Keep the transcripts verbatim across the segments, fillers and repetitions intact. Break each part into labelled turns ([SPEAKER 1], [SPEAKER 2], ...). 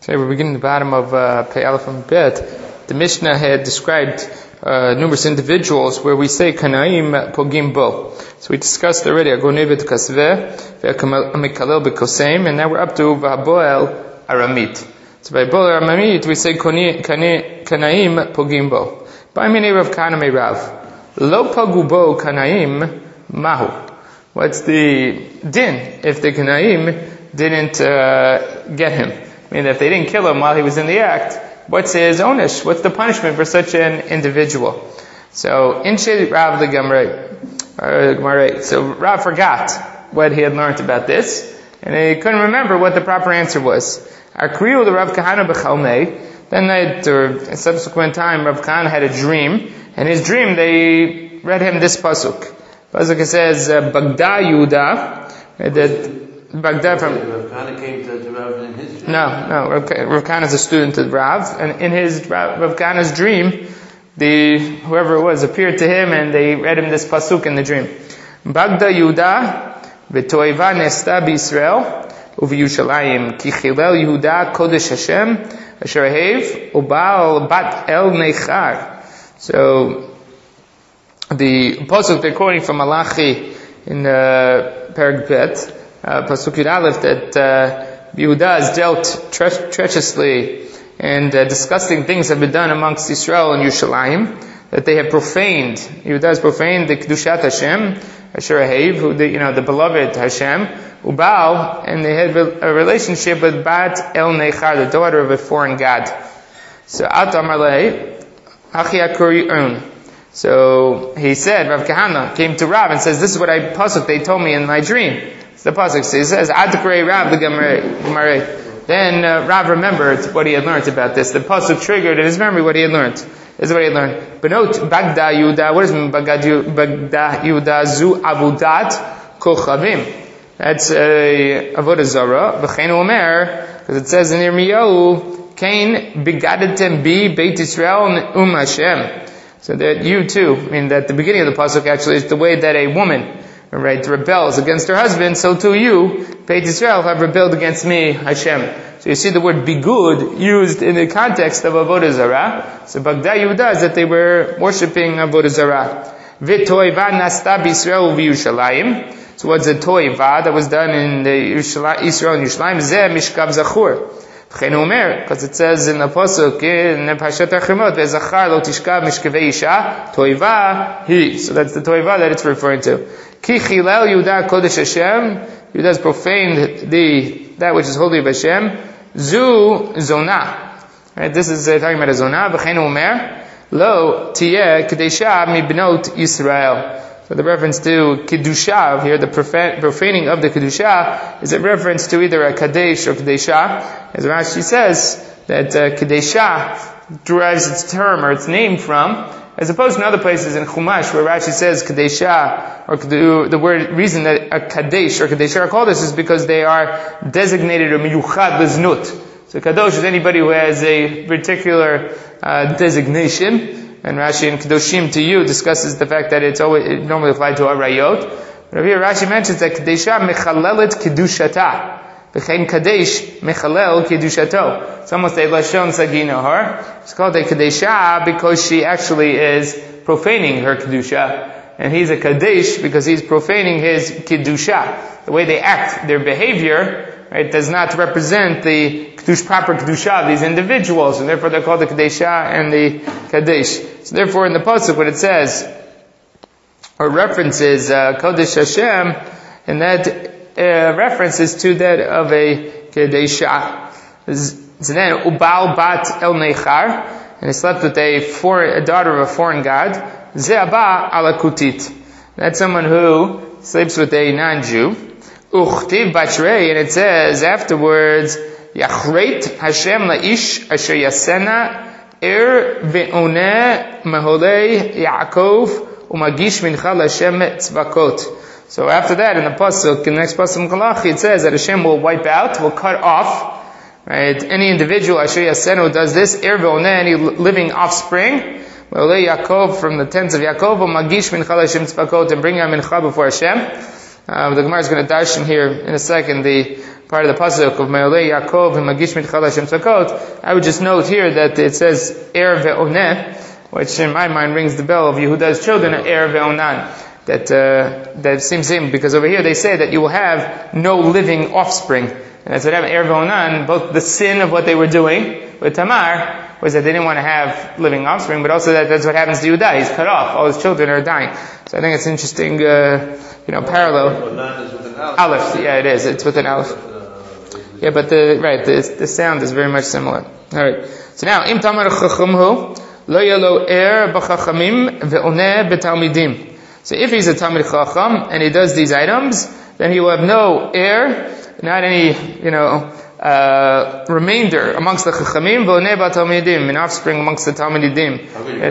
[SPEAKER 1] Today we're beginning the bottom of uh, Pei Aleph and Bet. The Mishnah had described uh, numerous individuals where we say Kanaim Pogim Bo. So we discussed already Agonevet Kasveh, Ve'amikalel Bekoseim, and now we're up to V'haboel Aramit. So by Boel Aramit we say Kanaim Pogim Bo. By many Rav Kaname Rav. Lo Pagu Bo Kanaim Mahu. What's the din if the Kanaim didn't uh, get him? I mean, if they didn't kill him while he was in the act, what's his onish? What's the punishment for such an individual? So, Inshid Rav the Gemara. So, Rav forgot what he had learned about this, and he couldn't remember what the proper answer was. Akriu the Rav Kahana b'chalmei. Then, at a subsequent time, Rav Kahana had a dream, and his dream, they read him this pasuk. Pasuk says, Bagda Yehuda, that Baghdad from
[SPEAKER 2] Rav Kahana came to, to Rav in his dream.
[SPEAKER 1] No, no. Rav, Rav Kahana is a student of Rav, and in his Rav, Rav Kahana's dream, the whoever it was appeared to him, and they read him this pasuk in the dream. Bagda Yehuda v'toiva nesta b'Yisrael u'v'Yushalayim ki chilel Yehuda kodesh Hashem asher ahev u'bal bat el nechar. So the pasuk they're quoting from Malachi in uh, Perek Bet. Uh, Pasuk Yud Aleph, that uh, Yehuda has dealt tre- treacherously and uh, disgusting things have been done amongst Israel and Yerushalayim, that they have profaned. Yehuda has profaned the Kedushat Hashem, Asher Ahev, who the, you know, the beloved Hashem, Ubal, and they had a relationship with Bat El Nechar, the daughter of a foreign god. So At Amarlei, Achi Akuri'un. So he said, Rav Kahana came to Rav and says, this is what I pasuk they told me in my dream. The pasuk says, "Adkrei Rav the Gemara." Then uh, Rav remembered what he had learned about this. The pasuk triggered in his memory what he had learned. This is what he had learned. Benot Bagda Yehuda. What does it mean Bagda Yehuda? Zu Avudat Kochavim. That's a avodah zara. V'chein Omer, because it says in Yirmiyahu, Kain begadetem bi Beit Yisrael um Hashem. So that you too. I mean that the beginning of the pasuk actually is the way that a woman, right, rebels against her husband, so too you, Beit Yisrael, have rebelled against me, Hashem. So you see the word bigud used in the context of Avodah Zarah. So Bagda Yehuda is that they were worshipping Avodah Zarah. V'toiva nasta b'Yisrael v'Yushalayim. So what's a toiva that was done in the Israel and Yerushalayim? Zeh mishkav zachur. V'chein Omer, because it says in the pasuk in Parashat Achimot, ve'zachar lo tishkav mishkavei isha toiva hi. So that's the toiva that it's referring to. Ki chilel Yehuda kodesh Hashem. Yehuda has profaned the that which is holy of Hashem. Zu zona. Right, this is uh, talking about a zona. V'chein Omer lo tiyeh kedesha mibnot Yisrael. So the reference to kedusha here, the profaning of the kedusha, is a reference to either a kadesh or kedesha. As Rashi says that uh, kedesha derives its term or its name from, as opposed to other places in Chumash where Rashi says Kadesha, or the, the word reason that a Kadesh or Kadesha are called this is because they are designated or miyuchad liznut. So Kadosh is anybody who has a particular uh, designation, and Rashi in Kadoshim to you discusses the fact that it's always it normally applied to arayot. But here Rashi mentions that Kadesha mechalelet kedushata. V'chein kadesh mechalel kedushato. It's almost a lashon saginohar. It's called a kadesha because she actually is profaning her kedusha, and he's a kadesh because he's profaning his kedusha. The way they act, their behavior, right, does not represent the kedush, proper kedusha of these individuals, and therefore they're called the kadesha and the kadesh. So therefore, in the pasuk, what it says or references uh, kodesh Hashem, and that Uh, references to that of a Kedesha. So then, Ubal Bat El Nechar, and he slept with a, foreign, a daughter of a foreign god. Ze'aba ala kutit. That's someone who sleeps with a non-Jew. Uchtiv Bachrei, and it says afterwards, Yachreit Hashem la'ish asher yasena er ve'oneh maholei Yaakov umagish mincha l'Hashem tzvakot. So after that, in the pasuk, in the next pasuk in Malachi, it says that Hashem will wipe out, will cut off, right, any individual, Asher Yasenu, does this, Er ve'oneh, any living offspring, Ve'olei Yaakov, from the tents of Yaakov, Magish mincha Hashem tzvakot, and bring a mincha before Hashem. Uh, the Gemara is going to darshan here in a second, the part of the pasuk of Me'olei Yaakov and Magish Mitchal Hashem Tzakot, I would just note here that it says Er ve'oneh, which in my mind rings the bell of Yehuda's children, Er ve'onan. That, uh, that seems him, because over here they say that you will have no living offspring. And that's what happened, Er ve'onan, both the sin of what they were doing with Tamar, was that they didn't want to have living offspring, but also that that's what happens to Yehuda. He's cut off. All his children are dying. So I think it's an interesting, uh, you know, parallel. Aleph, yeah, it is. It's with an Aleph. Yeah, but the, right, the, the sound is very much similar. Alright. So now, Im Tamar Chachumhu, Lo Yalo Er B'Chachamim Ve'oneh B'Talmidim. So if he's a Talmid Chacham, and he does these items, then he will have no heir, not any, you know, uh, remainder amongst the Chachamim, Ve'oneh B'Talmidim, an offspring amongst the Talmidim.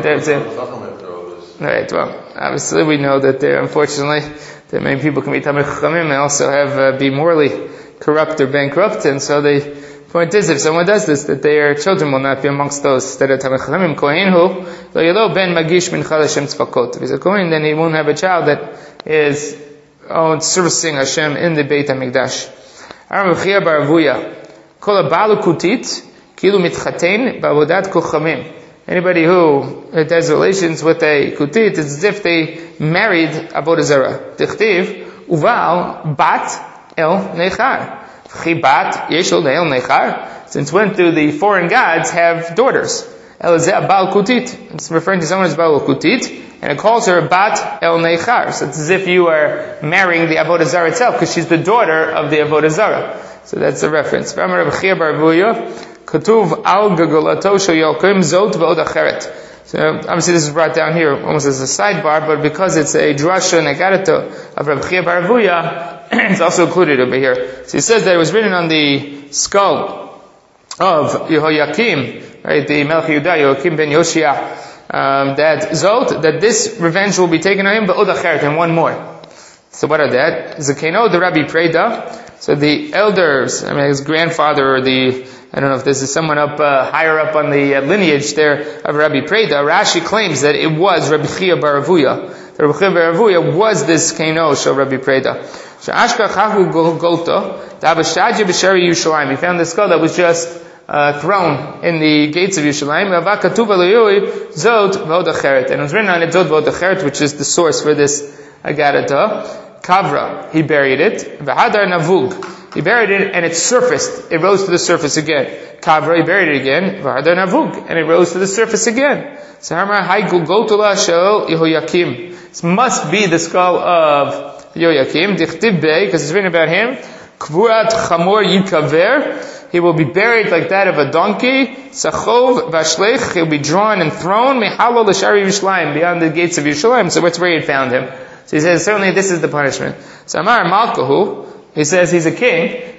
[SPEAKER 1] Right, well, obviously we know that there, unfortunately, that many people can be Talmid Chachamim and also have, uh, be morally corrupt or bankrupt, and so the point is, if someone does this, that their children will not be amongst those that are Talmid Chachamim. Kohen hu, lo yelo ben magish mincha l'Hashem tzvakot. If he's a Kohen, then he won't have a child that is oh, servicing Hashem in the Beit HaMikdash. Aram B'chia bar Avuya, kol ha'balu kutit, kilu mitchaten ba'avodat kochamim. Anybody who has relations with a kutit, it's as if they married Avodah Zarah. Tichtiv, uval bat el nechar. Chibat yeshol ne'el nechar. Since when do the foreign gods have daughters? El zeh bal kutit. It's referring to someone as bal kutit, and it calls her bat el nechar. So it's as if you are marrying the Avodah Zarah itself, because she's the daughter of the Avodah Zarah. So that's the reference. Katuv al gagolato shoyokim zot v'od acheret. So obviously this is brought down here almost as a sidebar, but because it's a drasha and a garato of Reb Chia bar Avuya, it's also included over here. So he says that it was written on the skull of Yehoyakim, right, the Melech Yehuda, Yehoyakim ben Yoshia, um, that Zot, that this revenge will be taken on him, but Od Acheret, and one more. So what are that? Zakeno, the Rabbi Preda. So the elders, I mean his grandfather, or the, I don't know if this is someone up, uh, higher up on the uh, lineage there of Rabbi Preda, Rashi claims that it was Rabbi Chia bar Avuya. Rabbi Chia bar Avuya was this Kenosh of Rabbi Preda. He found the skull that was just uh, thrown in the gates of Yerushalayim. And it was written on it, Zod V'od Acheret, which is the source for this Agadata. Kavra, he buried it. V'hadar Navug, he buried it and it surfaced. It rose to the surface again. Kavra, he buried it again. V'hadar Navug, and it rose to the surface again. So Hamar Hai Gulgotula Shel Yehoyakim. This must be the skull of Yehoyakim, Dichtib Bey, because it's written about him, Kvurat Chamor Yikaver, he will be buried like that of a donkey, Sachov Vashlech, he'll be drawn and thrown, Mehalo L'Shari Yerushalayim, beyond the gates of Yerushalayim, so that's where he had found him. So he says, certainly this is the punishment. So Amar Malkahu, he says he's a king,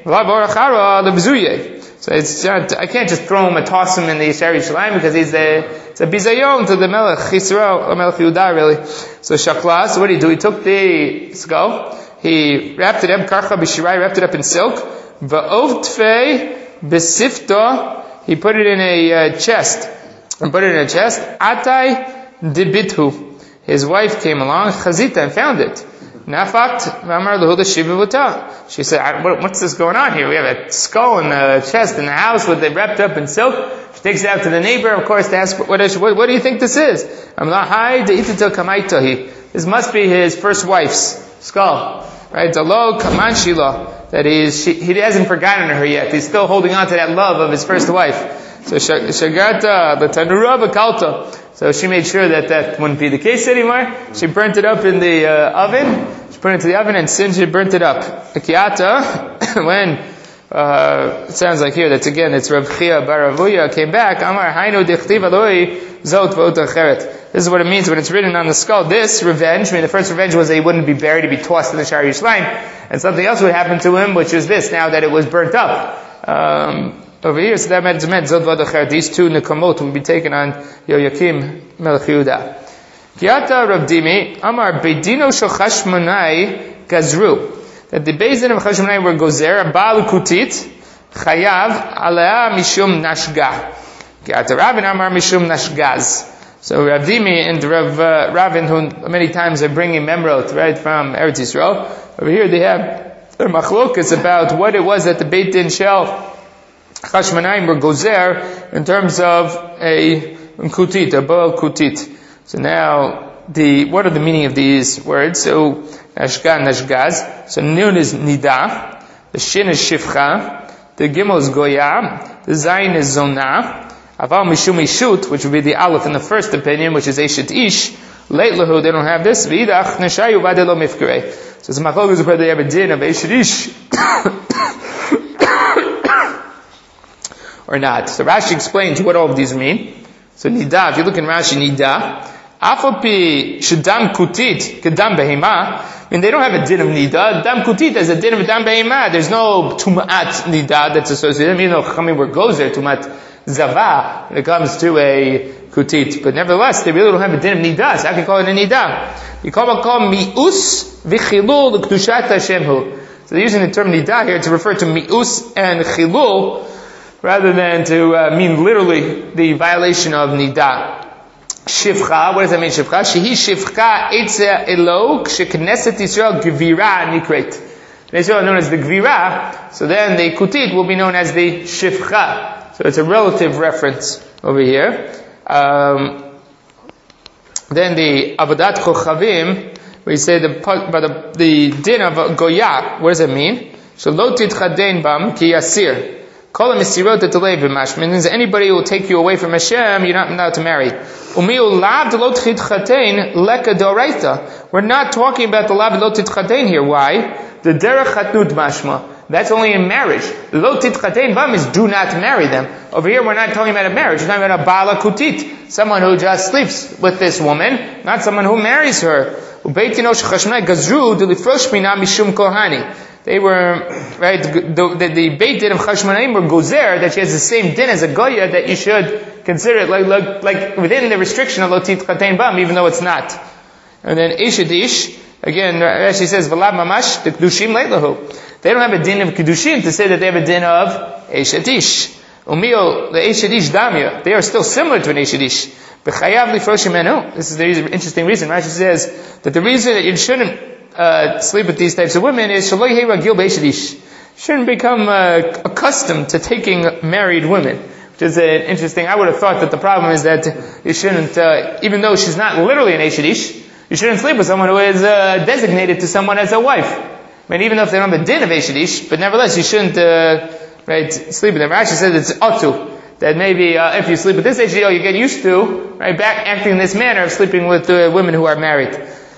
[SPEAKER 1] so it's not, I can't just throw him and toss him in the Shari Yerushalayim, because he's a, it's a bizayon to the Melech Yisrael, or Melech Yehuda really. So Shaklas, what did he do? He took the skull, he wrapped it up, Karcha B'Shirai, wrapped it up in silk, Va'ovtfei B'Sifta, he put it in a uh, chest, and put it in a chest, Atai Dibithu. His wife came along, Chazita, and found it. Nafakt v'amar lehuda shiva. She said, what, what's this going on here? We have a skull in the chest in the house with it wrapped up in silk. She takes it out to the neighbor, of course, to ask, what, is, what, what do you think this is? This must be his first wife's skull. Right? Dalo kaman shila. That is, she, he hasn't forgotten her yet. He's still holding on to that love of his first wife. So shagarta b'tanura b'kalta. So she made sure that that wouldn't be the case anymore. She burnt it up in the uh, oven. She put it into the oven and singed it, burnt it up. Akiata, when, uh, it sounds like here, that's again, it's Reb Chia bar Avuya came back, Amar Hainu dichtiv aloi zot v'ot acheret. This is what it means when it's written on the skull. This revenge, I mean the first revenge was that he wouldn't be buried, he'd be tossed in the Shari Yerushalayim. And something else would happen to him, which is this, now that it was burnt up. Um, over here, so that meant Zod V'od Acheret. These two Nekamot will be taken on Yehoyakim Melech Yehuda. Kiata Rav Dimi, Amar Beidino Shel Chashmonai Gazru. That the Beis Din of Chashmonai were Gozer, Baal Kutit, Chayav, Alea Mishum Nashga. Kiata Ravin Amar Mishum Nashgaz. So Rav Dimi and Rav uh, Ravin, who many times are bringing Memrot, right, from Eretz Yisrael, over here they have the machlokes about what it was that the Beit Din Shel Chashmonaim were gozer in terms of a kutit, a bal kutit. So now, the what are the meaning of these words? So Ashgan, Ashgaz. So Nun is Nida, the Shin is Shifcha, the Gimel is Goya, the Zayin is Zonah, Aval Mishum Ishut, which would be the Aleph in the first opinion, which is Eshet Ish. Late Lahu, they don't have this. V'idach Neshayu Vadelo Mifkirei. So it's Machlokes whether they have a din of Eshet Ish or not. So Rashi explains what all of these mean. So Nida, if you look in Rashi, Nida, Afopi Shadam Kutit, Kedam Behema, I mean, they don't have a din of Nida. Dam Kutit is a din of Dam Behema. There's no Tumat Nida that's associated. Even though Chachamim were gozer, Tumat Zava, when it comes to a Kutit. But nevertheless, they really don't have a din of Nida. So I can call it a Nida. You call it called Mi'us V'chilul L'Kedushat Hashemhu. So they're using the term Nida here to refer to Mi'us and Chilul, rather than to uh, mean literally the violation of Nida. Shivcha, what does that mean, Shivcha? Shehi Shivcha Eitzeh Elo K'shekneset Yisrael Gvira Nikret. Israel is known as the Gvira, so then the Kutit will be known as the Shivcha. So it's a relative reference over here. Um, then the Avodat Chochavim, we say the, by the, the din of Goya, what does it mean? So Lo Titchadein Bam Ki Yasir. Call him Misirot Etalei B'mash. Means anybody who will take you away from Hashem, you're not allowed to marry. Umiu lav lo tchitchatein leka doraita. We're not talking about the lav lo tchitchatein here. Why? The derech chatnut mashma. That's only in marriage. Lo tchitchatein bam is do not marry them. Over here, we're not talking about a marriage. We're talking about a bala kutit, someone who just sleeps with this woman, not someone who marries her. Ubeit Yinosh Chashmonai gazru delifrosh mina mishum kohani. They were, right, the, the, the Beit Din of Chashmonaim were gozer, that she has the same din as a goya, that you should consider it like, like, like within the restriction of lo titchatein bam, even though it's not. And then Eshet Ish, again, Rashi says, V'lav mamash, the Kedushim leit lahu. They don't have a din of Kedushim to say that they have a din of Eshet Ish. Umio, the Eshet Ish damya, they are still similar to an Eshet Ish. B'chayav lifrosh imenu. This is the interesting reason. Rashi says that the reason that you shouldn't Uh, sleep with these types of women is shouldn't become uh, accustomed to taking married women, which is uh, interesting. I would have thought that the problem is that you shouldn't, uh, even though she's not literally an Eshet, you shouldn't sleep with someone who is uh, designated to someone as a wife. I mean, even though if they don't have a din of Eshet, but nevertheless you shouldn't uh, right sleep with them. Rashi says it's atu, that maybe uh, if you sleep with this Eshet, you get used to right back acting in this manner of sleeping with uh, women who are married.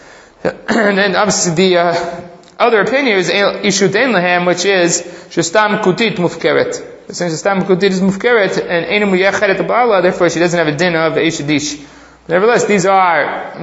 [SPEAKER 1] And then obviously the uh, other opinion is Ishut Ein Lahem, which is Shestam Kutit Mufkeret. Since Shestam Kutit is Mufkeret, and Einu Muyacheret Ba'ala, therefore she doesn't have a din of Eshet Ish. Nevertheless, these are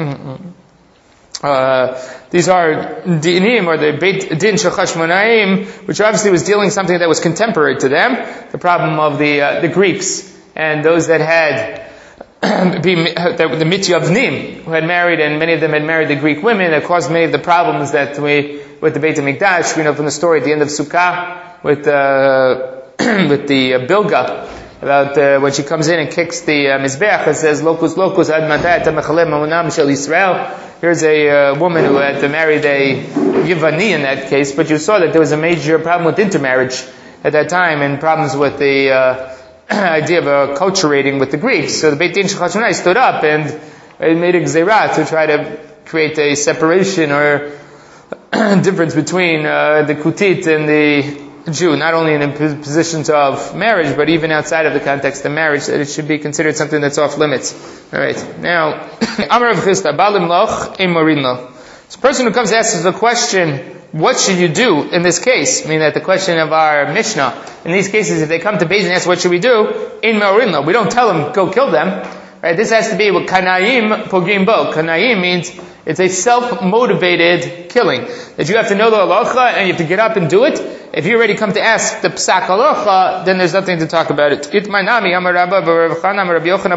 [SPEAKER 1] uh, these are dinim, or the Beit Din Shel Chashmonaim, which obviously was dealing something that was contemporary to them, the problem of the uh, the Greeks and those that had the Mityavnim, who had married, and many of them had married the Greek women, that caused many of the problems that we, with the Beit HaMikdash, we know from the story at the end of Sukkah, with, uh, with the uh, Bilga, about, uh, when she comes in and kicks the, uh, Mizbeach, and says, Locus, Locus, Ad Matat, Amechalem, Mamunam, Shel Yisrael. Here's a, uh, woman who had married a Yivani in that case, but you saw that there was a major problem with intermarriage at that time, and problems with the, uh, idea of acculturating with the Greeks. So the Beit Din Shel Chashmonai stood up and it made a gzeirah to try to create a separation or difference between uh, the Kutit and the Jew, not only in the positions of marriage, but even outside of the context of marriage, that it should be considered something that's off limits. Alright, now, Amar Rav Chisda, Balim Loch, Ein Morin Lo. So a person who comes to ask us the question, what should you do in this case? I mean, that the question of our Mishnah. In these cases, if they come to Beis and ask, what should we do? In Me'orin, we don't tell them, go kill them. Right? This has to be with Kanayim Pogim Bo. Kanayim means it's a self-motivated killing. That you have to know the halacha and you have to get up and do it. If you already come to ask the Psak halacha, then there's nothing to talk about it. Itmanami, Amar Rabba, Rav Chana, Rabbi Yochanan,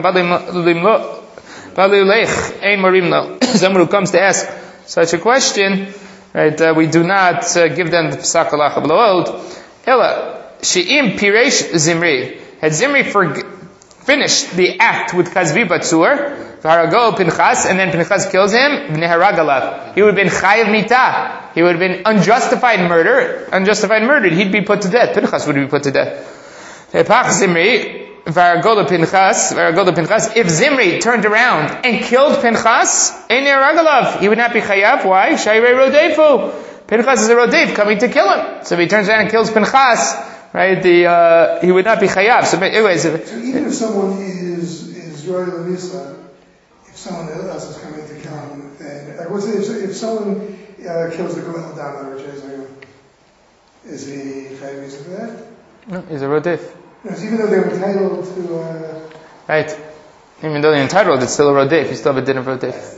[SPEAKER 1] Balilech, Ein Morin Lo. Someone who comes to ask such a question, right, uh, we do not uh, give them the Psak halacha below. Ella, she'im piresh Zimri. Had Zimri for, finished the act with Kazvi Batsur, V'harago Pinchas, and then Pinchas kills him, V'neharagalav. He would have been Chayav Mita. He would have been unjustified murder, unjustified murdered. He'd be put to death. Pinchas would be put to death. Epach Zimri, V'harago Pinchas, V'harago Pinchas, if Zimri turned around and killed Pinchas, Ein he would not be Chayav. Why? Shayrei Rodefu. Pinchas is a Rodef coming to kill him. So if he turns around and kills Pinchas, right, the, uh, he would not be Chayav. So, anyways,
[SPEAKER 3] so even if someone is, is Roy Lamisa, if someone else is coming to kill him, then, like, what's it, if, if someone, uh, kills the Goel Dama, which is, like, is he Chayav for that?
[SPEAKER 1] No, he's a Rodef.
[SPEAKER 3] No, so even though they're entitled to, uh,
[SPEAKER 1] right. Even though they're entitled, it's still a Rodef. You still have a din of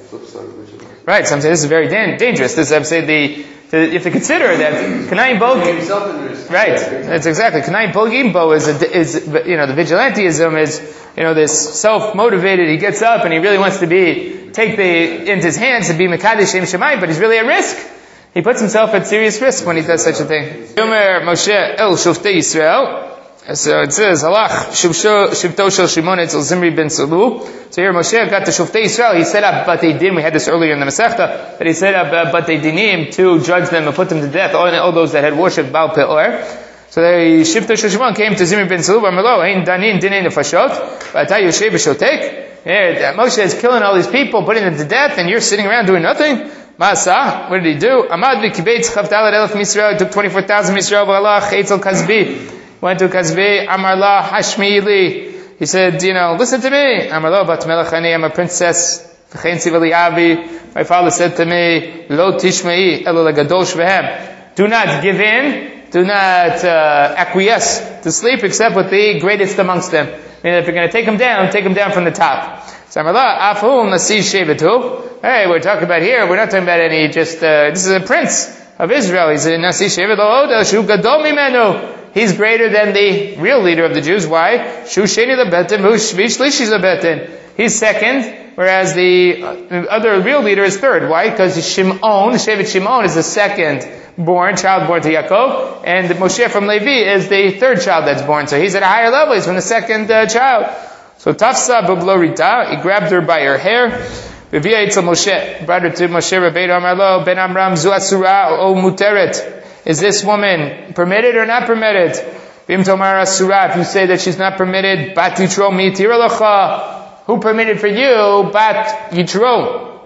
[SPEAKER 1] Rodef. Right, so I'm saying this is very dan- dangerous. This, I'm saying the, the, you have to consider that Kanai Bogim, right, that's exactly, Kanai Bogim Bo is, a, is, you know, the vigilanteism is, you know, this self-motivated, he gets up and he really wants to be, take the, into his hands to be Mekadesh Shem Shemayim, but he's really at risk. He puts himself at serious risk when he does such a thing. Yomer Moshe El Shoftei Yisrael. So it says, Halach, Shivto Shel Shimon Etzel Zimri ben Salu. So here Moshe got the Shoftei Yisrael. He set up Batei Din. We had this earlier in the Masechta. That he set up uh, Batei Dinim to judge them and put them to death. All, all those that had worshipped Baal Peor. So the Shivto Shel Shimon came to Zimri ben Salu. Amalo, Ein Danin Dinei Nefashot. Batei Yoshe B'Shotek. Yeah, Moshe is killing all these people, putting them to death, and you're sitting around doing nothing. Masa, what did he do? Amad v'kibeitz chavdalet elef Misrael. He took twenty-four thousand Misrael v'alach Eitzel Kazbi. Went to Kazbi, Amar la Hashmi. He said, you know, listen to me. Amar la bat melech ani, I'm a princess. V'chein tzivali avi. My father said to me, Lo tishmei elo legadol shvehem. Do not give in, do not uh, acquiesce to sleep except with the greatest amongst them. Meaning if you're going to take them down, take them down from the top. So Amar la afhu nasi shevetu. Hey, we're talking about here, we're not talking about any just, uh, this is a prince of Israel. He's a nasi shevet lo od el shu gadol mimenu. He's greater than the real leader of the Jews. Why? Shusheni lebetin, v'shlishi lebetin. He's second, whereas the other real leader is third. Why? Because Shimon, Shevet Shimon, is the second born, child born to Yaakov, and Moshe from Levi is the third child that's born. So he's at a higher level. He's from the second uh, child. So Tafsa b'blorita, he grabbed her by her hair. V'via itzel Moshe, brought her to Moshe Rabbeinu Amar lo, ben Amram zu asura o muteret. Is this woman permitted or not permitted? Bim tomar asura, if you say that she's not permitted, bat yitro mi tiralacha. Who permitted for you, bat yitro?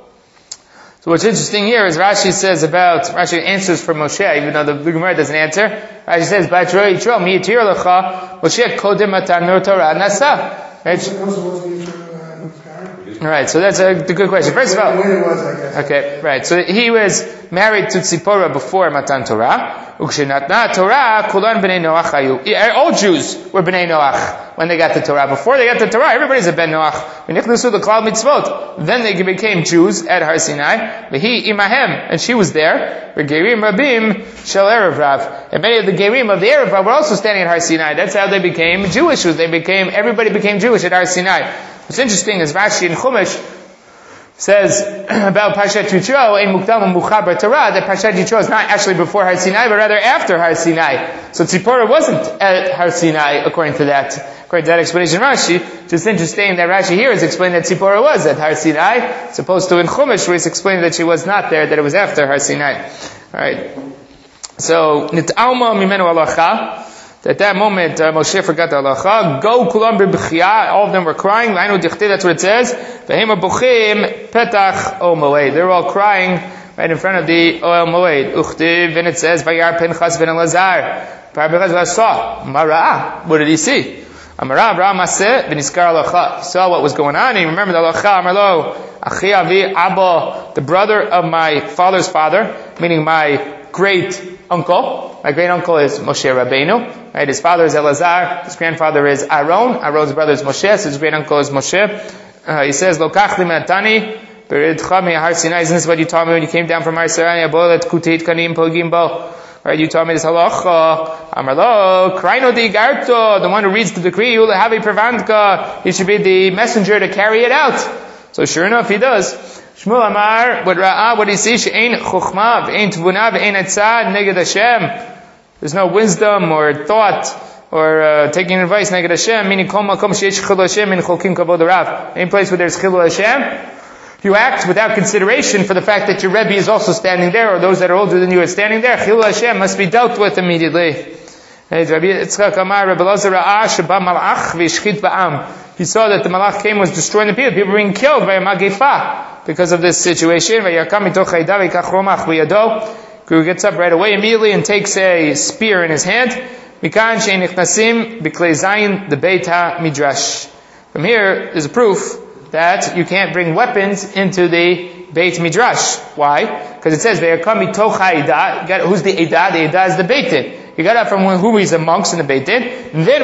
[SPEAKER 1] So what's interesting here is Rashi says about, Rashi answers for Moshe, even though the Gemara doesn't answer. Rashi says, bat yitro mi tiralacha, Moshe kodem atanur Torah nasa. Right, so that's a, a good question. First of all, okay, right. So he was married to Tzipora before Matan Torah. Ukshenatna Torah, kulan b'nei Noach hayu. All Jews were b'nei Noach when they got the Torah. Before they got the Torah, everybody's a ben Noach. V'nichnasu the klal mitzvot. Then they became Jews at Har Sinai. V'hi imahem, and she was there. V'gerim rabim shel erev rav. And many of the gerim of the erev rav were also standing at Har Sinai. That's how they became Jewish. They became everybody became Jewish at Har Sinai. What's interesting is Rashi in Chumash says about Parshat Yitro in Mukdam and Muchaber Torah that Parshat Yitro is not actually before Har Sinai, but rather after Har Sinai. So Tzipora wasn't at Har Sinai according to that. According to that explanation, Rashi, just interesting that Rashi here is explaining that Tzipora was at Har Sinai, as opposed to in Chumash where he's explaining that she was not there, that it was after Har Sinai. Alright. So, Nit'alma mimenu alacha. At that moment, uh, Moshe forgot the halacha. Go kulam b'bchia. All of them were crying. Lainu dichtei. That's what it says. V'hem buchim petach o moed. They're all crying right in front of the Ohel Moed. Uchtiv, and it says Vayar Pinchas ben Elazar. Pinchas saw Mara. What did he see? Amara Abraham Maseh v'niskar halacha. He saw what was going on. And he remembered the halacha. Amarlo Achi Avi Abba, the brother of my father's father, meaning my great uncle. My great uncle is Moshe Rabbeinu. Right, his father is Elazar, his grandfather is Aaron, Aaron's brother is Moshe, so his great uncle is Moshe. Uh, he says, Lokach li matani, beridcha mi Har Sinai. Isn't this what you taught me when you came down from Har Sinai? Abolet kuteit kanim pogim bo. Right, you taught me this halacha. Amarlo, kraino di garto, the one who reads the decree, ula havi pervantka. He should be the messenger to carry it out. So sure enough, he does. Shmuel Amar, what Ra'ah, what he sees, she'ein chokhma, v'ein tvuna, v'ein etzah, neged Hashem. There's no wisdom or thought or uh, taking advice neged Hashem, meaning kol makom sheyesh chilul Hashem in cholkim kavod Rav. Any place where there's chilul Hashem, you act without consideration for the fact that your Rebbe is also standing there, or those that are older than you are standing there. Chilul Hashem must be dealt with immediately. He saw that the malach came, was destroying the people. People were being killed by a magefa because of this situation. Guru gets up right away immediately and takes a spear in his hand. The Beit HaMidrash. From here is a proof that you can't bring weapons into the Beit Midrash. Why? Because it says, who's the Eidah? The Eidah is the Beit Din. He got up from who he's amongst in the Beit Din. Then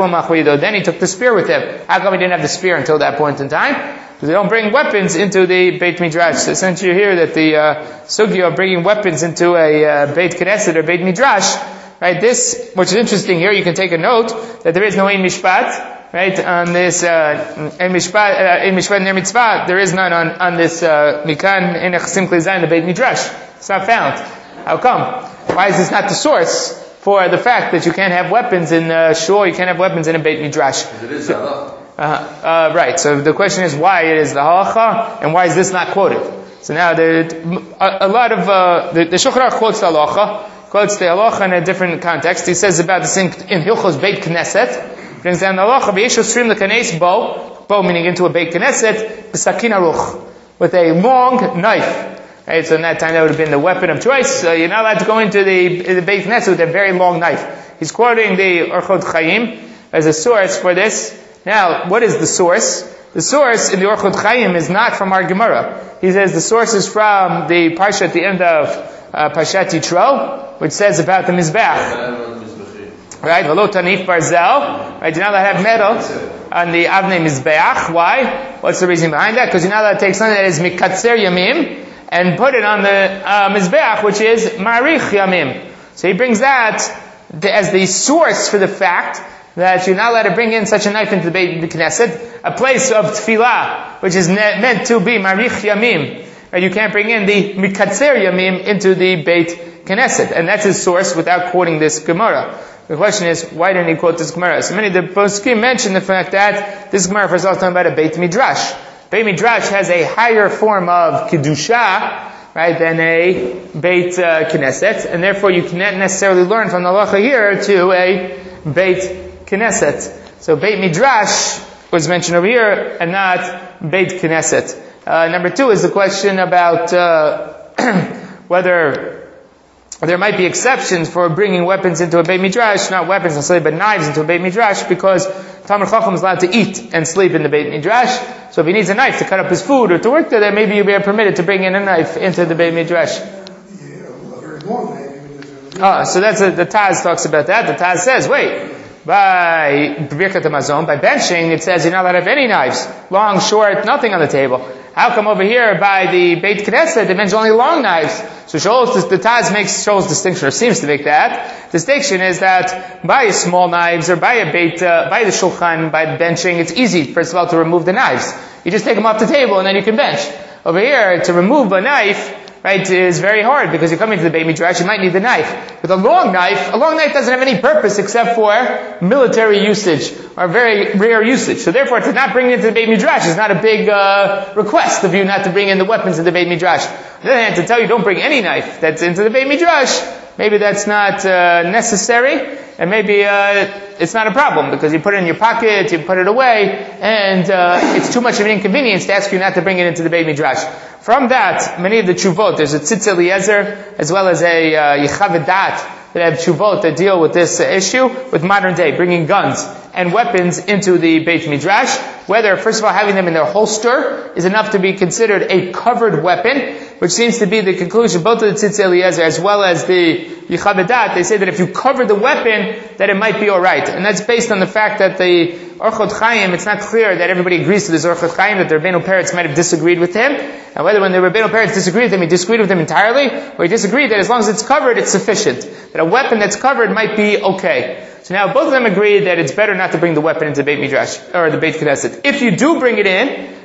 [SPEAKER 1] he took the spear with him. How come he didn't have the spear until that point in time? Because they don't bring weapons into the Beit Midrash. So since you hear that the uh, sugya of bringing weapons into a uh, Beit Knesset or Beit Midrash, right, this, which is interesting here, you can take a note that there is no Ein Mishpat, right, on this, uh, Ein Mishpat, uh, Ein Mishpat Ner Mitzvah, there is none on, on this, uh, Mikan Ein Echsim Klei Zayin, the Beit Midrash. It's not found. How come? Why is this not the source for the fact that you can't have weapons in, uh, Shul, you can't have weapons in a Beit Midrash?
[SPEAKER 2] It is
[SPEAKER 1] so, uh, uh, right, so the question is why it is the halacha, and why is this not quoted? So now, there, a, a lot of, uh, the, the Shulchan Aruch quotes the halacha, quotes the halacha in a different context. He says about this in, in Hilchos Beit Knesset, brings down the halacha, v'yeshu stream l'kanes bo, bo meaning into a Beit Knesset, b'sakin aruch, with a long knife. Right, so in that time that would have been the weapon of choice. So you're not allowed to go into the, the Beit Knesset with a very long knife. He's quoting the Orchot Chaim as a source for this. Now, what is the source? The source in the Orchot Chaim is not from our Gemara. He says the source is from the parsha at the end of uh, Parshat Yitro, which says about the Mizbeach. Right? V'lo tanif barzel. Right? You're not allowed to have metal on the Avnei Mizbeach. Why? What's the reason behind that? Because you're not allowed to take something that is mikatzer yamim and put it on the uh, Mizbeach, which is marich yamim. So he brings that as the source for the fact that you're not allowed to bring in such a knife into the Beit Knesset, a place of tefillah, which is ne- meant to be marich yamim. Right? You can't bring in the mikatzer yamim into the Beit Knesset, and that's his source without quoting this Gemara. The question is, why didn't he quote this Gemara? So many of the poskim mention the fact that this Gemara first of all is talking about a Beit Midrash. Beit Midrash has a higher form of kedusha, right, than a Beit uh, Knesset, and therefore you can't necessarily learn from the halacha here to a Beit Knesset. So Beit Midrash was mentioned over here, and not Beit Knesset. Uh, number two is the question about uh, whether there might be exceptions for bringing weapons into a Beit Midrash, not weapons necessarily, but knives into a Beit Midrash, because Talmid Chacham is allowed to eat and sleep in the Beit Midrash. So if he needs a knife to cut up his food or to work there, then maybe you'll be permitted to bring in a knife into the Beit Midrash.
[SPEAKER 3] Yeah, a very long knife.
[SPEAKER 1] Oh, so that's a, the Taz talks about that. The Taz says, wait, by Birkat HaMazon, by benching, it says you're not allowed to have any knives. Long, short, nothing on the table. How come over here by the Beit Knesset it mentions only long knives? So shows the Taz makes shows distinction, or seems to make that distinction, is that by small knives or by a Beit, uh, by the Shulchan, by benching, it's easy first of all to remove the knives. You just take them off the table and then you can bench. Over here, to remove a knife, right, is very hard because you're coming to the Beit Midrash, you might need the knife. With a long knife, a long knife doesn't have any purpose except for military usage or very rare usage. So therefore, to not bring it into the Beit Midrash is not a big uh, request of you not to bring in the weapons in the Beit Midrash. On the other hand, to tell you don't bring any knife that's into the Beit Midrash, maybe that's not uh, necessary, and maybe uh, it's not a problem because you put it in your pocket, you put it away, and uh, it's too much of an inconvenience to ask you not to bring it into the Beit Midrash. From that, many of the tshuvot, there's a Tzitz Eliezer, as well as a uh, Yechavedat, that have tshuvot that deal with this uh, issue, with modern day, bringing guns and weapons into the Beit Midrash. Whether, first of all, having them in their holster is enough to be considered a covered weapon, which seems to be the conclusion, both of the Tzitz Eliezer as well as the Yechavedat. They say that if you cover the weapon, that it might be alright. And that's based on the fact that the Orchot Chaim, it's not clear that everybody agrees to this Orchot Chaim, that the Rabbeinu Peretz might have disagreed with him. And whether when the Rabbeinu Peretz disagreed with him, he disagreed with him entirely, or he disagreed that as long as it's covered, it's sufficient. That a weapon that's covered might be okay. So now both of them agree that it's better not to bring the weapon into the Beit Midrash, or the Beit Knesset. If you do bring it in,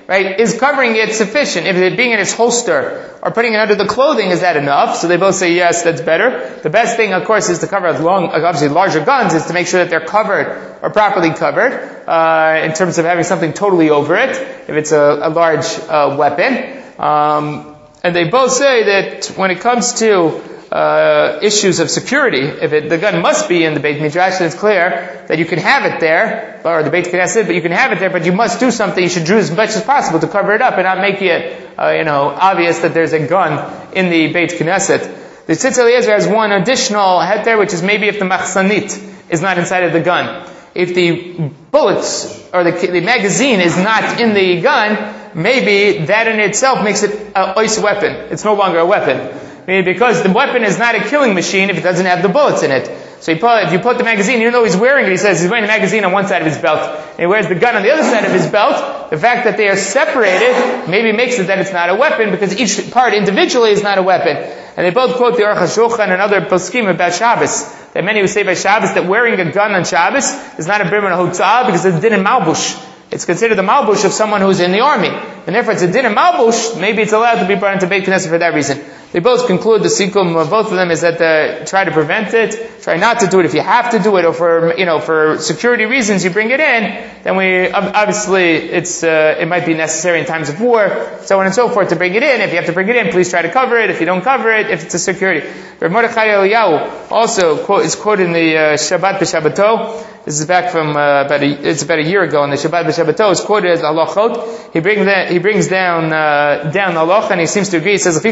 [SPEAKER 1] right, is covering it sufficient? If it being in its holster or putting it under the clothing, is that enough? So they both say yes, that's better. The best thing, of course, is to cover long, obviously larger guns, is to make sure that they're covered or properly covered, uh, in terms of having something totally over it, if it's a, a large uh, weapon. Um, and they both say that when it comes to Uh, issues of security, if it, the gun must be in the Beit Midrash, then it's clear that you can have it there, or the Beit Knesset, but you can have it there, but you must do something, you should do as much as possible to cover it up and not make it, uh, you know, obvious that there's a gun in the Beit Knesset. The Tzitz Eliezer has one additional heter, which is maybe if the machsanit is not inside of the gun. If the bullets, or the, the magazine is not in the gun, maybe that in itself makes it a ois weapon. It's no longer a weapon. I mean, because the weapon is not a killing machine if it doesn't have the bullets in it. So you put, if you put the magazine, even though he's wearing it, he says he's wearing the magazine on one side of his belt, and he wears the gun on the other side of his belt, the fact that they are separated maybe makes it that it's not a weapon, because each part individually is not a weapon. And they both quote the Aruch HaShulchan and other poskim about Shabbos, that many would say by Shabbos that wearing a gun on Shabbos is not a brim and a hotzah, because it's din in malbush. It's considered the malbush of someone who's in the army. And therefore it's a din in malbush, maybe it's allowed to be brought into Beit Knesset for that reason. They both conclude, the sikum of both of them is that uh, try to prevent it, try not to do it if you have to do it, or for, you know, for security reasons you bring it in, then we, obviously it's, uh, it might be necessary in times of war, so on and so forth to bring it in. If you have to bring it in, please try to cover it. If you don't cover it, if it's a security. Rav Mordechai Eliyahu also quote, is quoted in the uh, Shabbat B'Shabbato. This is back from uh, about a, it's about a year ago, and the Shabbat B'Shabbato is quoted as halachot. He brings that, he brings down uh, down halach, and he seems to agree. He says, um, and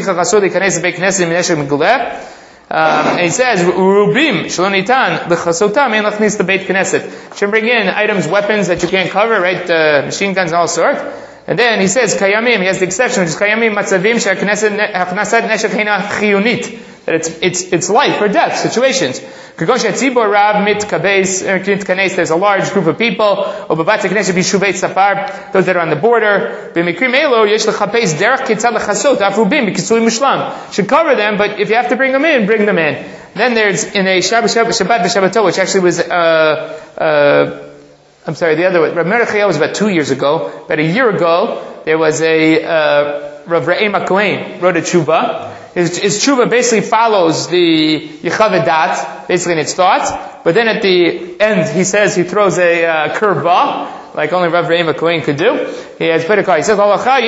[SPEAKER 1] he says, "Rubim shlonitan lechasotam ein lachnis the Beit Knesset." Should bring in items, weapons that you can't cover, right? Uh, machine guns and all sorts. And then he says, "Kayamim." He has the exception, which is kayamim matzavim she'aknesset hachnasat neshek heina chiyunit. That it's it's it's life or death situations. There's a large group of people, those that are on the border. Should cover them, but if you have to bring them in, bring them in. Then there's in a Shabbat B'Shabbato, which actually was, uh, uh, I'm sorry, the other way. Rav Mordechai was about two years ago. About a year ago, there was a, uh, Rav Re'em HaKohen wrote a tshuva. His, his tshuva basically follows the Yechavet Dat, basically in its thoughts, but then at the end he says, he throws a uh, curveball, like only Rav Re'em HaKohen could do. He has put a call. He says,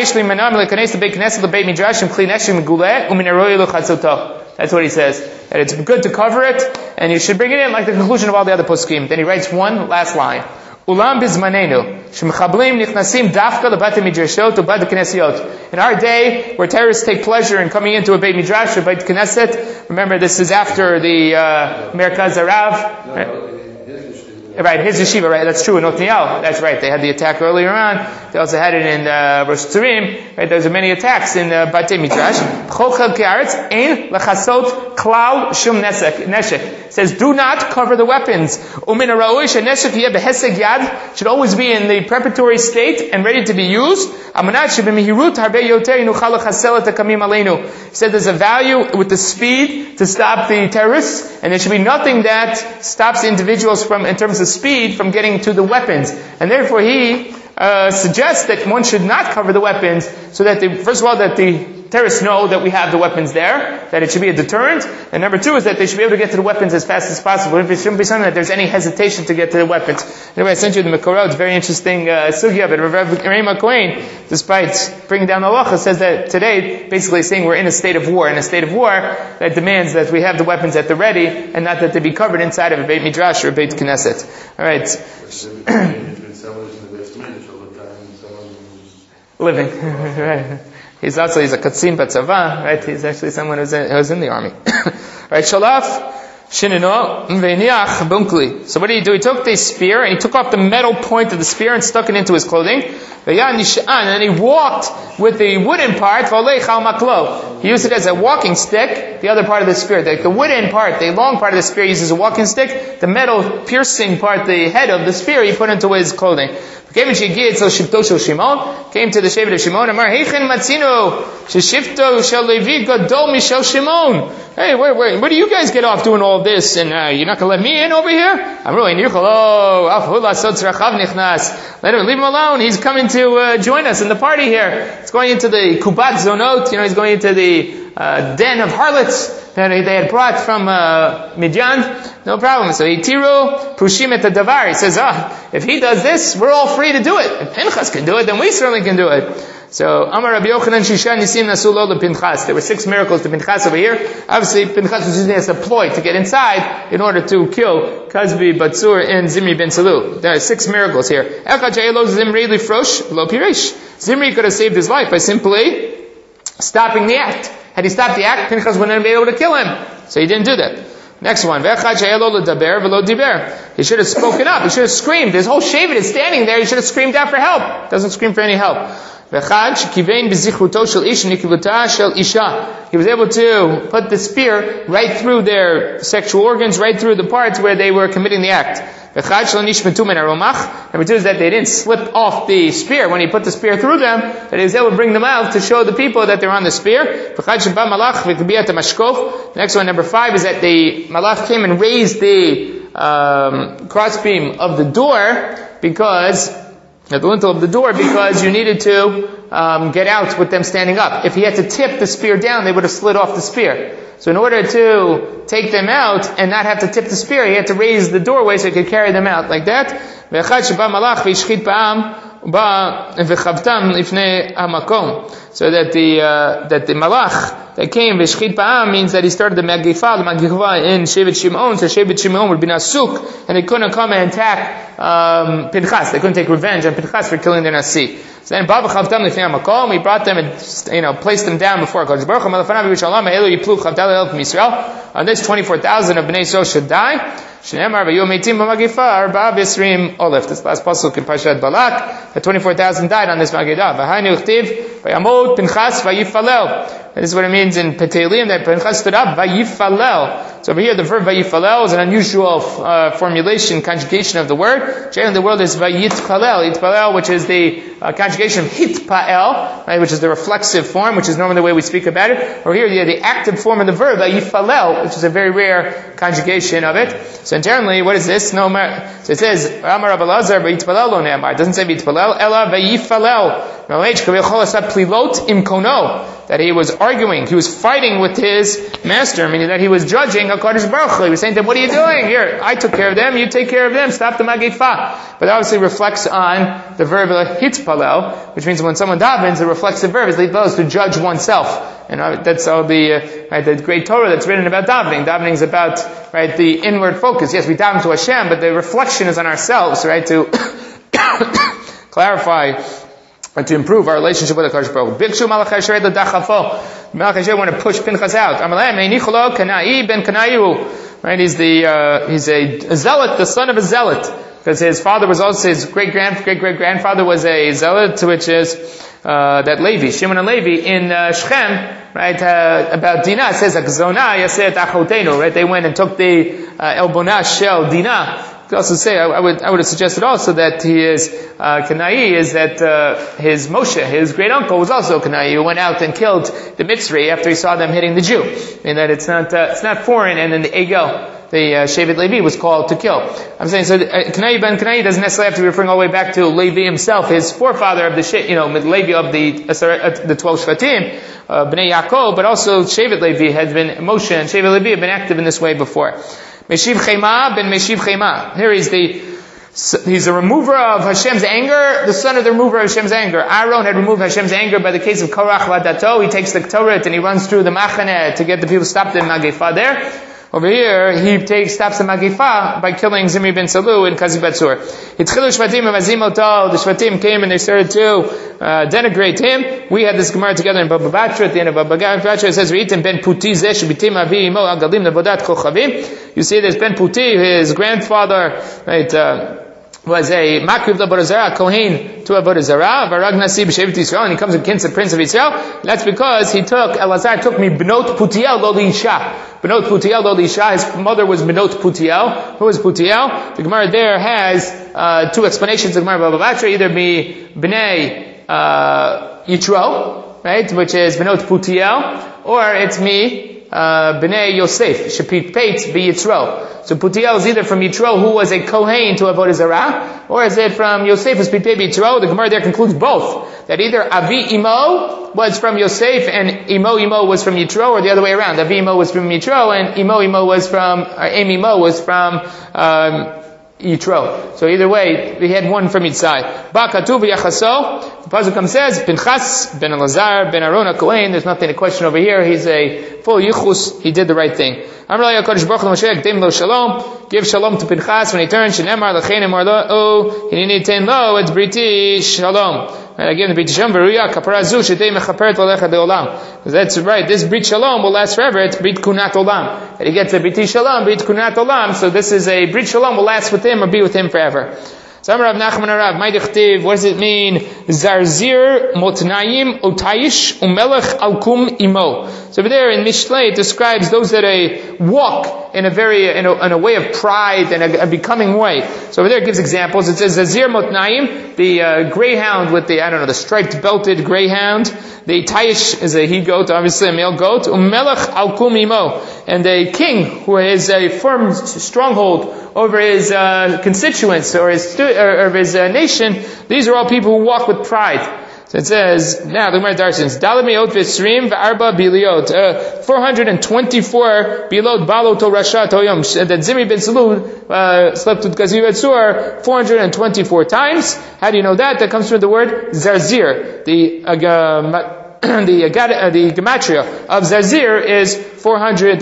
[SPEAKER 1] that's what he says. That it's good to cover it, and you should bring it in like the conclusion of all the other poskim. Then he writes one last line. Ulam bizmanenu, shemchablim nichnasim dafka lebate midrashot ubad knesiot. In our day, where terrorists take pleasure in coming into a Beit Midrash or Beit Knesset, remember this is after the uh, Merkaz Arav. Right? Right, his yeshiva, right, that's true, in Otniel, that's right, they had the attack earlier on, they also had it in uh, Rosh Tzurim, right, there was many attacks in uh, Batei Midrash. Chochel Kiaretz, ein lechasot klal shum neshek. It says, do not cover the weapons. Umin ha'ra'oi she'neshek yeh beheseg yad, should always be in the preparatory state and ready to be used. Amanat shebemihirut harbei yoter yinuchal lechasel et hakamim aleinu. He said there's a value with the speed to stop the terrorists, and there should be nothing that stops individuals from, in terms of speed, from getting to the weapons. And therefore he uh, suggests that one should not cover the weapons, so that the, first of all, that the terrorists know that we have the weapons there, that it should be a deterrent, and number two is that they should be able to get to the weapons as fast as possible. It shouldn't be something that there's any hesitation to get to the weapons. Anyway, I sent you the Mekorot, it's very interesting uh, sugya, but Rav Re'em HaKohen, despite bringing down the halacha, says that today, basically saying we're in a state of war, in a state of war that demands that we have the weapons at the ready, and not that they be covered inside of a Beit Midrash or a Beit Knesset. Alright. Living. Right. He's also, he's a katzin batzava, right? He's actually someone who's in, who's in the army. Right? Shalaf, shinino, v'niach, bunkli. So what did he do? He took the spear, and he took off the metal point of the spear and stuck it into his clothing. And then he walked with the wooden part, he used it as a walking stick, the other part of the spear. The, the wooden part, the long part of the spear, he uses a walking stick. The metal piercing part, the head of the spear, he put into his clothing. Came to the Shevet of Shimon, Amar, Heichen Matzino, Sheshifto Shel Levi Gadol Mishel Shimon. Hey, wait, wait, where do you guys get off doing all all this, and uh, you're not going to let me in over here? I'm really Let him, leave him alone. He's coming to uh, join us in the party here. He's going into the Kubat Zonot, you know, he's going into the uh, den of harlots that they had brought from uh, Midian. No problem. So he tiru prushim et davar. He says, ah, if he does this, we're all free to do it. If Pinchas can do it, then we certainly can do it. So Amar Rabbi Yochanan Shisha Nisim Nasu Lo LePinchas. There were six miracles to Pinchas over here. Obviously, Pinchas was using it as a ploy to get inside in order to kill Kazbi, Batsur, and Zimri ben Salu. There are six miracles here. Echad Shayelo Zimri Lifrosh Lo Piresh. Zimri could have saved his life by simply stopping the act. Had he stopped the act, Pinchas wouldn't have been able to kill him. So he didn't do that. Next one. He should have spoken up. He should have screamed. His whole Shevet is standing there. He should have screamed out for help. Doesn't scream for any help. He was able to put the spear right through their sexual organs, right through the parts where they were committing the act. Number two is that they didn't slip off the spear. When he put the spear through them, that he was able to bring them out to show the people that they're on the spear. The next one, number five, is that the malach came and raised the um, crossbeam of the door because at the lintel of the door because you needed to um, get out with them standing up. If he had to tip the spear down, they would have slid off the spear. So in order to take them out and not have to tip the spear, he had to raise the doorway so he could carry them out like that. So that the uh, that the malach that came v'shchit ba'am means that he started the magifa, the magifa in Shevet Shimon, so Shevet Shimon would be nasuk, and they couldn't come and attack um, Pinchas. They couldn't take revenge on Pinchas for killing their nasi. So then Baba Chavtam Lifnei Makom, he brought them and, you know, placed them down before Kodesh Baruch Hu. Malafanav Yishalam Elu Yiplu Chavdal El from Yisrael. On this twenty-four thousand of Bnei Yisrael should die. Shneimar V'Yom Eitim B'Magifa Arba B'Yisrim Olef. This last pasuk in Parshat Balak, that twenty-four thousand died on this Magidah. V'Hainu Uchtiv V'Yamot Pinchas V'Yifalel. This is what it means in Petelim, that Pinchas stood up, V'Yifalel. So over here, the verb V'Yifalel is an unusual uh, formulation, conjugation of the word. Generally, the word is V'Yitpalel, Yitpalel, which is the uh, conjugation of Hitpa'el, right, which is the reflexive form, which is normally the way we speak about it. Over here, the, the active form of the verb, V'Yifalel, which is a very rare conjugation of it. So generally, what is this? No, so it says, Amar Rabbi Lazar V'Yitpalel lo ne'amar. It doesn't say V'Yitpalel, Ela V'Yifalel. That he was arguing, he was fighting with his master, meaning that he was judging HaKadosh Baruch Hu. He was saying to him, what are you doing? Here, I took care of them, you take care of them, stop the magifa. But that obviously reflects on the verb hitpalel, which means when someone davens, the reflexive verb is is to judge oneself. And that's all the, uh, right, the great Torah that's written about davening. Davening is about, right, the inward focus. Yes, we daven to Hashem, but the reflection is on ourselves, right, to clarify and to improve our relationship with the Kadosh Baruch Hu. Bikshu Malachai Shrei L'Dachafo. Malachai want to push Pinchas out. Amalem Einicholo Kanai ben Kanaiu. Right, he's the uh, he's a, a zealot, the son of a zealot, because his father was also his great grand great great grandfather was a zealot, which is uh, that Levi, Shimon and Levi in uh, Shechem. Right, uh, about Dinah, it says Akzona Yaset Achotenu. Right, they went and took the uh, El Bonah Shel Dinah. You could also say, I, I would, I would have suggested also that he is, uh, Kanai is that, uh, his Moshe, his great uncle was also Kanai, who went out and killed the Mitzri after he saw them hitting the Jew. And that it's not, uh, it's not foreign, and then the Egel, the, uh, Shevet Levi was called to kill. I'm saying, so, uh, Kanai ben Kanai doesn't necessarily have to be referring all the way back to Levi himself, his forefather of the, you know, Levi of the, uh, the twelve Shvatim, uh, Bnei Yaakov, but also Shevet Levi had been, Moshe and Shevet Levi have been active in this way before. Meshiv Chema ben Meshiv Chema. Here he's the, he's a remover of Hashem's anger, the son of the remover of Hashem's anger. Aaron had removed Hashem's anger by the case of Korach Vadato. He takes the Torah and he runs through the Machaneh to get the people to stop the Magifa there. Over here, he takes, stops the Magifa by killing Zimri ben Salu in Kazi Batsur. Hitchilu Shvatim Avazim Oto. The Shvatim came and they started to uh, denigrate him. We had this Gemara together in Baba Batra. At the end of Baba Batra, it says, V'itim ben Puti zeh shebitim avi imo agalim levodat kochavim. You see, there's Ben Puti, his grandfather, right, uh, was a Makriv Avodah Zarah, Kohen to Avodah Zarah, Varag Nasi b'Shevet Yisrael, and he comes against the prince of Israel. That's because he took, Elazar took me Benot Putiel lo Lisha. Benot Putiel lo Lisha, his mother was Benot Putiel. Who is Putiel? The Gemara there has uh, two explanations. The Gemara Baba Batra, either be Bnei uh, Yitro, right, which is Benot Putiel, or it's me, uh, B'nai Yosef, Shepit Peit Bi Yitro. So Putiel is either from Yitro, who was a Kohen to Avodah Zarah, or is it from Yosef, who's Peit Peit Bi Yitro? The Gemara there concludes both. That either Avi Imo was from Yosef and Imo Imo was from Yitro, or the other way around. Avi Imo was from Yitro and Imo Imo was from, or Am Imo was from, um, Yitro. So either way, we had one from each side. Ba Katuv Yachaso. The Pasuk says, Pinchas, Ben Elazar, Ben Aaron Kohen. There's nothing to question over here. He's a full yichus. He did the right thing. Amrei HaKadosh Baruch Hu Moshe, Gdem Lo Shalom. Give shalom to Pinchas when he turns. Shenemar Lechein Emar Lo. Hinini Ten Lo. It's Briti Shalom. And again, the Brit Shalom, Beruya, Kaparazu, Shetei Mechaperet V'alecha De'olam. That's right, this Brit Shalom will last forever, it's Brit Kunat Olam. And he gets a Brit Shalom, Brit Kunat Olam, so this is a Brit Shalom will last with him or be with him forever. So Rav Nachman Rav, my dichtiv, what does it mean? Zarzir Motnayim Otayish Umelech Alkum Imo. So over there in Mishlei, it describes those that a walk in a very, in a, in a way of pride and a, a becoming way. So over there it gives examples. It says Zazir Motnayim, the uh, greyhound with the, I don't know, the striped belted greyhound. The Tayish is a he goat, obviously a male goat. Umelech Alkum Imo. And a king who has a firm stronghold over his uh, constituents or his stu- or, or his uh, nation. These are all people who walk with pride. So it says, now the Gemara Darshans, Dalamiot v'Srim v'Arba Biliot, four hundred twenty-four Bilot Balo to Rasha Toyom, that Zimri ben Salud uh, slept with Gazi Betzur four hundred twenty-four times. How do you know that? That comes from the word Zarzir. The uh, the uh, the gematria of Zarzir is four hundred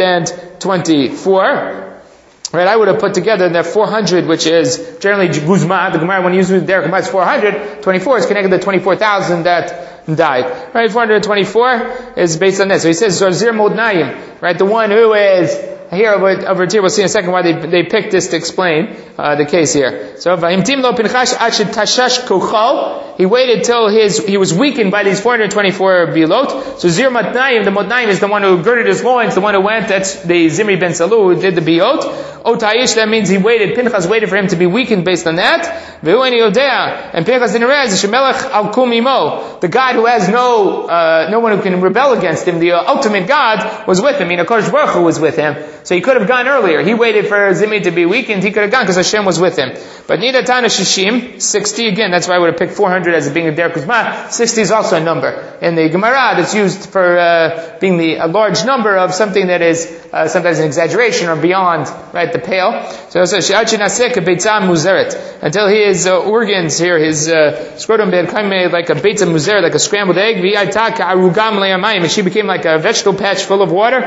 [SPEAKER 1] twenty-four. Right, I would have put together that four hundred, which is generally Guzma, the Gemara when you use it there, Gemara is four hundred, twenty-four is connected to twenty-four thousand that died. Right, four hundred twenty-four is based on this. So he says, Zorzir Modnayim, right, the one who is, here over, over here, we'll see in a second why they, they picked this to explain, uh, the case here. So, Vahimtim lo Pinchas achid tashash kochal, he waited till his, he was weakened by these four hundred twenty-four bilot. So Zir Matnayim, the Modnayim is the one who girded his loins, the one who went, that's the Zimri ben Salu who did the biot. Otayish, that means he waited, Pinchas waited for him to be weakened based on that. Ve'u eni yodea, and Pinchas didn't realize, Shemelech al kum imo, the God who has no, uh, no one who can rebel against him, the uh, ultimate God was with him, I mean, HaKadosh Baruch Hu was with him. So he could have gone earlier. He waited for Zimri to be weakened, he could have gone because Hashem was with him. But Nida Tana Shishim, sixty, again, that's why I would have picked four hundred as being a Der Kuzma. sixty is also a number. In the Gemara, that's used for, uh, being the, a large number of something that is, uh, sometimes an exaggeration or beyond, right, the pale. So it says, until his uh, organs here, his uh, scrotum became like a beitza muzeret, like a scrambled egg, and she became like a vegetable patch full of water.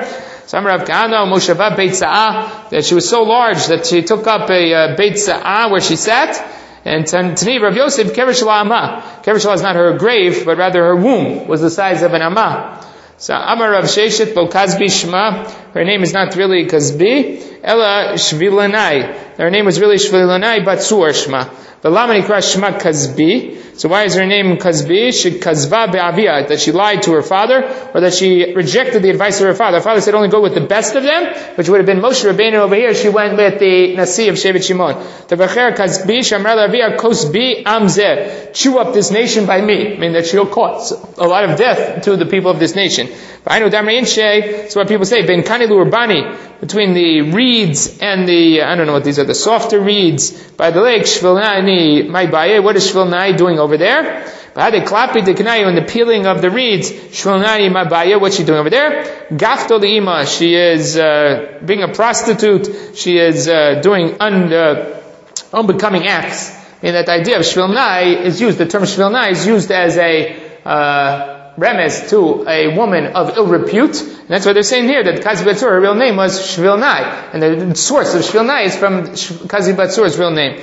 [SPEAKER 1] That she was so large that she took up a uh, beitza where she sat. And Tani Rav Yosef, Kever Shala Amma. Kever Shala is not her grave, but rather her womb was the size of an Amma. So Amar Rav Sheshet Bo Kazbi Shema. Her name is not really Kazbi, Ella Shvilanai. Her name was really Shvilanai Batsur Shema. But Lamani Kra Shema Kazbi. So why is her name Kazbi? She Kazva Be'aviyah, that she lied to her father, or that she rejected the advice of her father. Her father said only go with the best of them, which would have been Moshe Rabbeinu over here. She went with the Nasi of Shevet Shimon. Tevacher Kazbi Shamra Laviyah Kosbi Amzeh. Chew up this nation by me. I mean that she'll cause a lot of death to the people of this nation. I know Damrein Shei, so what people say, Ben Kanilu Urbani, between the reeds and the, I don't know what these are, the softer reeds by the lake, Shvilnai, my baye, what is Shvilnai doing over there? Bahade Klapi Deknayu, in the peeling of the reeds, Shvilnai, my baye, what's she doing over there? Gafto Ima, she is, uh, being a prostitute, she is, uh, doing un, uh, unbecoming acts. I mean, that idea of Shvilnai is used, the term Shvilnai is used as a, uh, remez to a woman of ill repute. And that's what they're saying here, that Kazi Batsur, her real name was Shvilnai. And the source of Shvilnai is from Kazi Batsur's real name.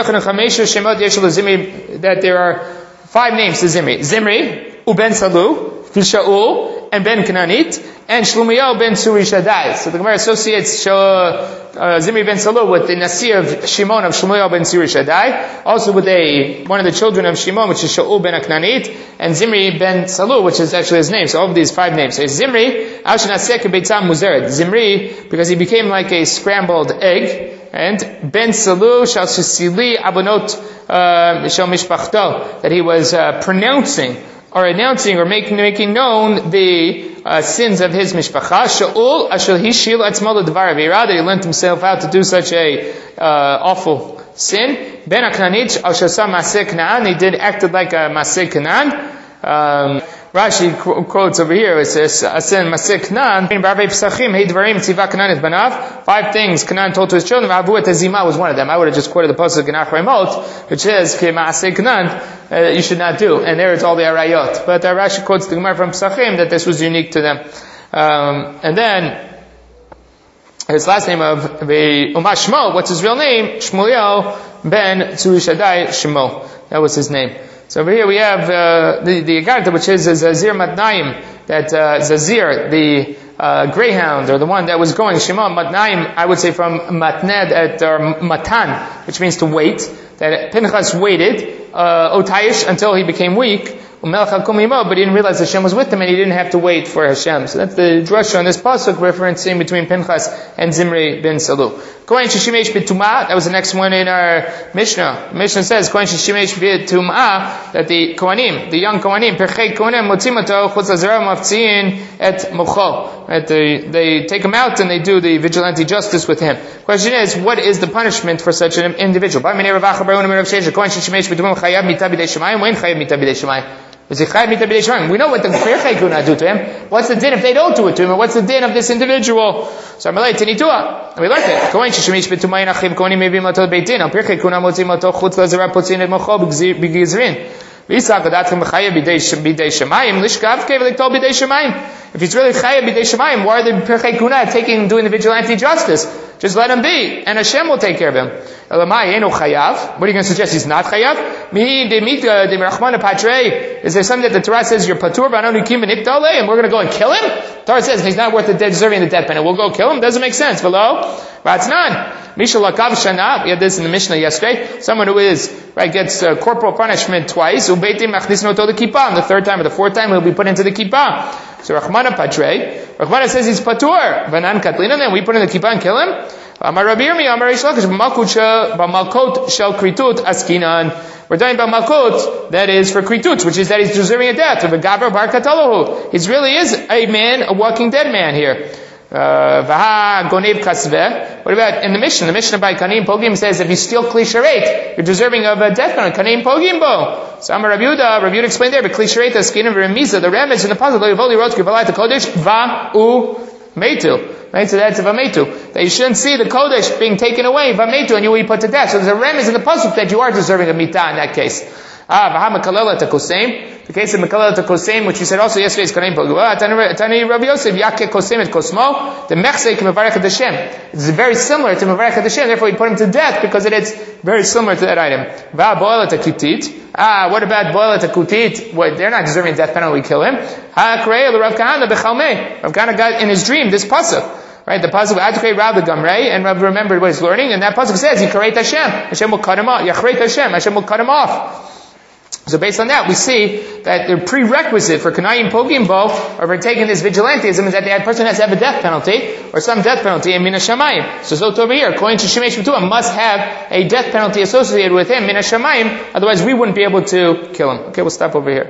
[SPEAKER 1] That there are five names to Zimri. Zimri, Uben Salu, Shaul, and Ben Kananit, and Shlumiel ben Suri Shaddai. So the Gemara associates uh, Zimri ben Salu with the Nasi of Shimon of Shlumiel ben Suri Shaddai, also with a one of the children of Shimon, which is Shaul ben Aknanit, and Zimri ben Salu, which is actually his name. So all of these five names. So it's Zimri, Ashnasek Beitzam Muzeret. Zimri, because he became like a scrambled egg. And Ben Salu shall Sisili Abonot Shal Mishpachto, that he was uh, pronouncing are announcing or making making known the uh, sins of his mishpacha. Shaul ashel hishil atzmo l'dvar avira, that he lent himself out to do such a uh, awful sin. Ben HaKnanich al shasa maseh Knaan, he did acted like a maseh Knaan. Um, Rashi quotes over here, it says, Asen Maseh Knaan, five things Canaan told to his children, Tezima was one of them. I would have just quoted the pasuk in Achrayimot, which says, Maseh Knaan, you should not do. And there it's all the arayot. But uh, Rashi quotes the Gemara from Pesachim that this was unique to them. Um, and then, his last name of the Umah Shmo, what's his real name? Shmuel ben Tzurishaddai Shmo. That was his name. So over here we have uh, the the Agartha, which is Zazir Matnaim, that uh, Zazir, the uh, greyhound, or the one that was going, Shema Matnaim, I would say from Matned, at, or Matan, which means to wait, that Pinchas waited, uh, Otayish, until he became weak, but he didn't realize Hashem was with him, and he didn't have to wait for Hashem. So that's the drasha on this pasuk, referencing between Pinchas and Zimri bin Salu. Kohen Shishimesh b'tumah, that was the next one in our Mishnah. Mishnah says, Kohen Shishimesh b'tumah, that the Kohanim, the young Kohanim, Perchei Kohanim, Motzimoto, Chutz Lazara, Mafziin, et Mocho. That they, they take him out and they do the vigilante justice with him. Question is, what is the punishment for such an individual? Kohen Shishimesh b'tumah, Chayav mita b'dei Shemayim, when Chayav mita b'dei Shemayim? We know what the Pirchei Kuna do to him. What's the din if they don't do it to him? Or what's the din of this individual? So Amalei Tinitua. We learned it. Kohen Shishimish B'tumay Nachim Kohanim Mevim Oto Beitin. Al Pirchei Kuna Motzim Oto Chutz Lazara Potzin Et Mocho B'Gizrin. V'Yitzhak Adatchem Chayav B'dei Shemayim Lishkav Kevelik Tol B'dei Shemayim. If it's really Chayav B'dei Shemayim, why are the Pirchei Kuna taking doing the vigilante justice? Just let him be, and Hashem will take care of him. Elamai Eno Chayav. What are you going to suggest? He's not Chayav? Mi de mita de Rachmana Patre. Is there something that the Torah says you're Patur B'Anonikim V'Niktale, and we're going to go and kill him? The Torah says he's not worth the death, deserving the death penalty. We'll go kill him. Doesn't make sense. Below, Ratznan. Misha Lakav Shana. We had this in the Mishnah yesterday. Someone who is right gets uh, corporal punishment twice. Ubeitim Machdisno to the Kippah. The third time or the fourth time he'll be put into the Kippah. So Rachmana Patre. Rachmana says he's Patur. Vanan Katlina. Then we put in the Kippah and kill him. Amar Rabbi Yirmi, Amar Reish Lakish, B'malkot shel kritut askinan. We're talking about malkot that is for kritut, which is that he's deserving a death. Of a gabra bar katalahu. He really is a man, a walking dead man here. Vaha gonev kasveh. What about in the Mishnah? The Mishnah by Kanim Pogim says if you steal kli sharet, you're deserving of a death penalty. Kanim Pogim bo. So Amar Rabbi Yehuda, Rabbi Yehuda explained there, but kli sharet askinan v'remiza. The remez in the puzzle, lo yivoli rot kivalayt kodesh va u metu. Right, so that's a vametu. That you shouldn't see the kodesh being taken away, vametu, and you will be put to death. So there's a remez in the pasuk that you are deserving of mitah in that case. Ah, vaha mekalela takoseim. The case of mekalela takoseim, which you said also yesterday, is kareim pogua. Tani Rabbi Yosef yake kosem et kosmo. The mechseik mevarech Hashem. It's very similar to mevarech Hashem. Therefore, we put him to death because it is very similar to that item. Va boilet akutit. Ah, what about boilet akutit? What? They're not deserving death penalty. We kill him. Ha krei Rav Kahana bechalmei. Rav Kahana got in his dream this pasuk. Right, the pasuk Adkei Rav the Gamrei, and Rav remembered what he's learning, and that pasuk says, Yikareit Hashem. Hashem will cut him off. Yachreit Hashem. Hashem will cut him off. So based on that, we see that the prerequisite for Kanayim Pogim Bo, or for taking this vigilantism, is that the person has to have a death penalty, or some death penalty in Mina Shamayim. So, so over here, according to Shemesh B'tuah, must have a death penalty associated with him, Mina Shamayim, otherwise we wouldn't be able to kill him. Okay, we'll stop over here.